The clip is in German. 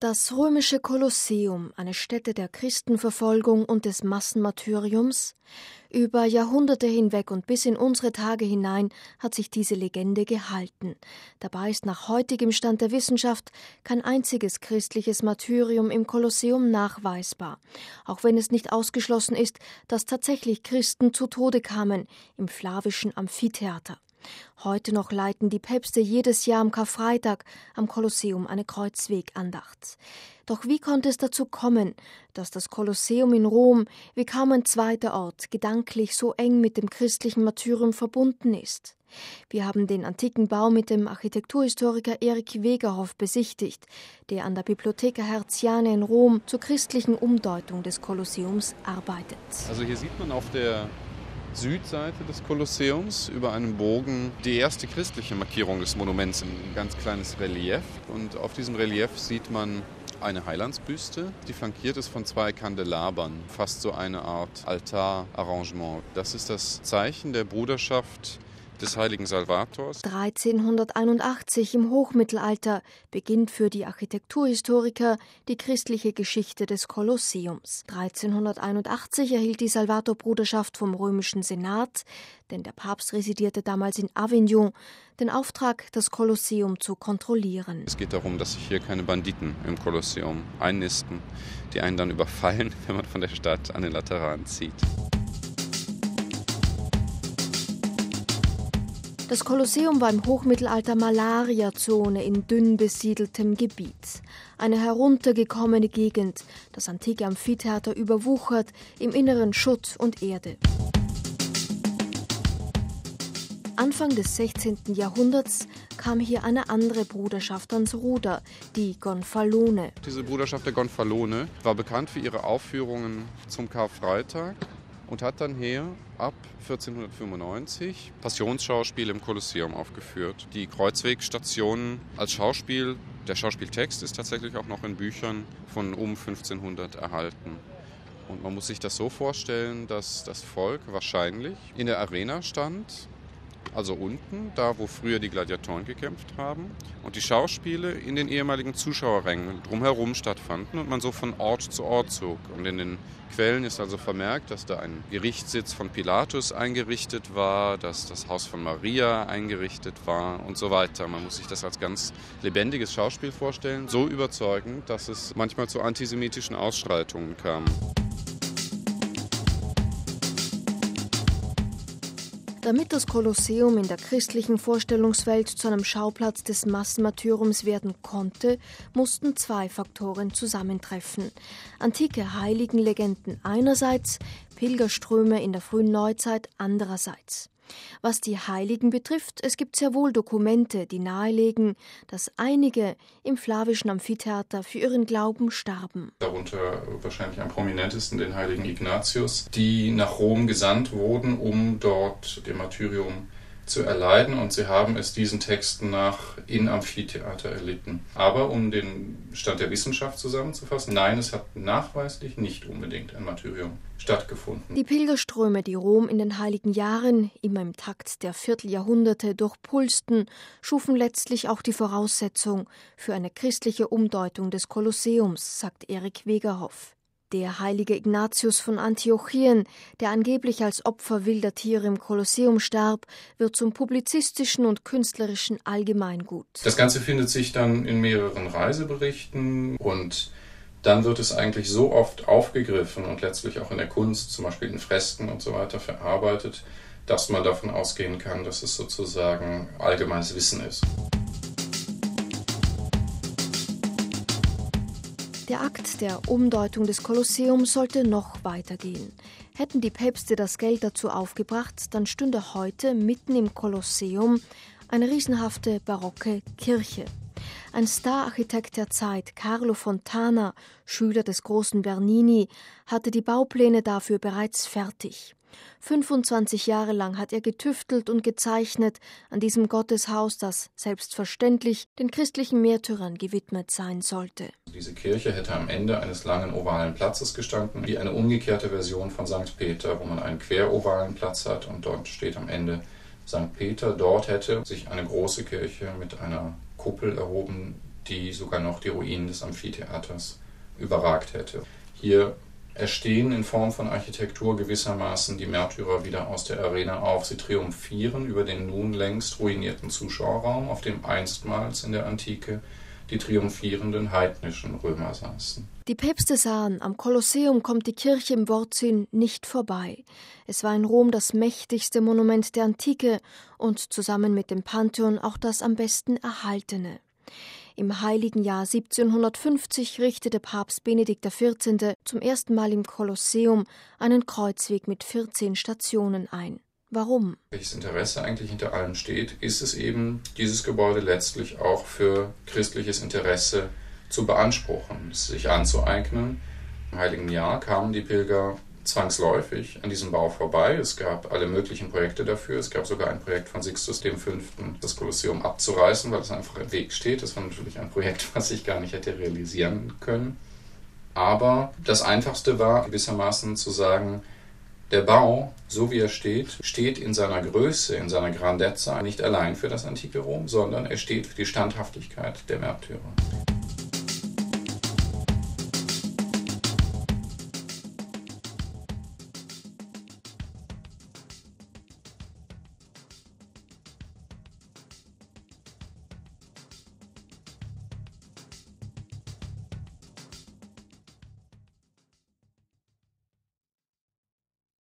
Das römische Kolosseum, eine Stätte der Christenverfolgung und des Massenmartyriums. Über Jahrhunderte hinweg und bis in unsere Tage hinein hat sich diese Legende gehalten. Dabei ist nach heutigem Stand der Wissenschaft kein einziges christliches Martyrium im Kolosseum nachweisbar, auch wenn es nicht ausgeschlossen ist, dass tatsächlich Christen zu Tode kamen im flavischen Amphitheater. Heute noch leiten die Päpste jedes Jahr am Karfreitag am Kolosseum eine Kreuzwegandacht. Doch wie konnte es dazu kommen, dass das Kolosseum in Rom wie kaum ein zweiter Ort gedanklich so eng mit dem christlichen Martyrium verbunden ist? Wir haben den antiken Bau mit dem Architekturhistoriker Erik Wegerhoff besichtigt, der an der Bibliotheca Hertziana in Rom zur christlichen Umdeutung des Kolosseums arbeitet. Also hier sieht man auf der Südseite des Kolosseums über einen Bogen die erste christliche Markierung des Monuments, ein ganz kleines Relief. Und auf diesem Relief sieht man eine Heilandsbüste, die flankiert ist von 2 Kandelabern, fast so eine Art Altararrangement. Das ist das Zeichen der Bruderschaft des heiligen Salvators. 1381 im Hochmittelalter beginnt für die Architekturhistoriker die christliche Geschichte des Kolosseums. 1381 erhielt die Salvatorbruderschaft vom römischen Senat, denn der Papst residierte damals in Avignon, den Auftrag, das Kolosseum zu kontrollieren. Es geht darum, dass sich hier keine Banditen im Kolosseum einnisten, die einen dann überfallen, wenn man von der Stadt an den Lateran zieht. Das Kolosseum war im Hochmittelalter Malariazone in dünn besiedeltem Gebiet. Eine heruntergekommene Gegend, das antike Amphitheater überwuchert, im Inneren Schutt und Erde. Anfang des 16. Jahrhunderts kam hier eine andere Bruderschaft ans Ruder, die Gonfalone. Diese Bruderschaft der Gonfalone war bekannt für ihre Aufführungen zum Karfreitag und hat dann hier ab 1495 Passionsschauspiele im Kolosseum aufgeführt. Die Kreuzwegstationen als Schauspiel, der Schauspieltext ist tatsächlich auch noch in Büchern von um 1500 erhalten. Und man muss sich das so vorstellen, dass das Volk wahrscheinlich in der Arena stand, also unten, da wo früher die Gladiatoren gekämpft haben, und die Schauspiele in den ehemaligen Zuschauerrängen drumherum stattfanden und man so von Ort zu Ort zog. Und in den Quellen ist also vermerkt, dass da ein Gerichtssitz von Pilatus eingerichtet war, dass das Haus von Maria eingerichtet war und so weiter. Man muss sich das als ganz lebendiges Schauspiel vorstellen, so überzeugend, dass es manchmal zu antisemitischen Ausschreitungen kam. Damit das Kolosseum in der christlichen Vorstellungswelt zu einem Schauplatz des Massenmartyriums werden konnte, mussten 2 Faktoren zusammentreffen. Antike Heiligenlegenden einerseits, Pilgerströme in der frühen Neuzeit andererseits. Was die Heiligen betrifft, es gibt sehr wohl Dokumente, die nahelegen, dass einige im flavischen Amphitheater für ihren Glauben starben. Darunter wahrscheinlich am prominentesten den heiligen Ignatius, die nach Rom gesandt wurden, um dort dem Martyrium zu erleiden, und sie haben es diesen Texten nach in Amphitheater erlitten. Aber um den Stand der Wissenschaft zusammenzufassen, nein, es hat nachweislich nicht unbedingt ein Martyrium stattgefunden. Die Pilgerströme, die Rom in den heiligen Jahren, immer im Takt der Vierteljahrhunderte durchpulsten, schufen letztlich auch die Voraussetzung für eine christliche Umdeutung des Kolosseums, sagt Erik Wegerhoff. Der heilige Ignatius von Antiochien, der angeblich als Opfer wilder Tiere im Kolosseum starb, wird zum publizistischen und künstlerischen Allgemeingut. Das Ganze findet sich dann in mehreren Reiseberichten, und dann wird es eigentlich so oft aufgegriffen und letztlich auch in der Kunst, zum Beispiel in Fresken und so weiter, verarbeitet, dass man davon ausgehen kann, dass es sozusagen allgemeines Wissen ist. Der Akt der Umdeutung des Kolosseums sollte noch weitergehen. Hätten die Päpste das Geld dazu aufgebracht, dann stünde heute mitten im Kolosseum eine riesenhafte barocke Kirche. Ein Stararchitekt der Zeit, Carlo Fontana, Schüler des großen Bernini, hatte die Baupläne dafür bereits fertig. 25 Jahre lang hat er getüftelt und gezeichnet an diesem Gotteshaus, das selbstverständlich den christlichen Märtyrern gewidmet sein sollte. Diese Kirche hätte am Ende eines langen ovalen Platzes gestanden, wie eine umgekehrte Version von St. Peter, wo man einen querovalen Platz hat und dort steht am Ende St. Peter. Dort hätte sich eine große Kirche mit einer Kuppel erhoben, die sogar noch die Ruinen des Amphitheaters überragt hätte. Hier erstehen in Form von Architektur gewissermaßen die Märtyrer wieder aus der Arena auf. Sie triumphieren über den nun längst ruinierten Zuschauerraum, auf dem einstmals in der Antike die triumphierenden heidnischen Römer saßen. Die Päpste sahen, am Kolosseum kommt die Kirche im Wortsinn nicht vorbei. Es war in Rom das mächtigste Monument der Antike und zusammen mit dem Pantheon auch das am besten erhaltene. Im heiligen Jahr 1750 richtete Papst Benedikt XIV. Zum ersten Mal im Kolosseum einen Kreuzweg mit 14 Stationen ein. Warum? Welches Interesse eigentlich hinter allem steht, ist es eben, dieses Gebäude letztlich auch für christliches Interesse zu beanspruchen, es sich anzueignen. Im heiligen Jahr kamen die Pilger zwangsläufig an diesem Bau vorbei. Es gab alle möglichen Projekte dafür. Es gab sogar ein Projekt von Sixtus V., das Kolosseum abzureißen, weil es einfach im Weg steht. Das war natürlich ein Projekt, was ich gar nicht hätte realisieren können. Aber das Einfachste war gewissermaßen zu sagen, der Bau, so wie er steht in seiner Größe, in seiner Grandezza nicht allein für das antike Rom, sondern er steht für die Standhaftigkeit der Märtyrer.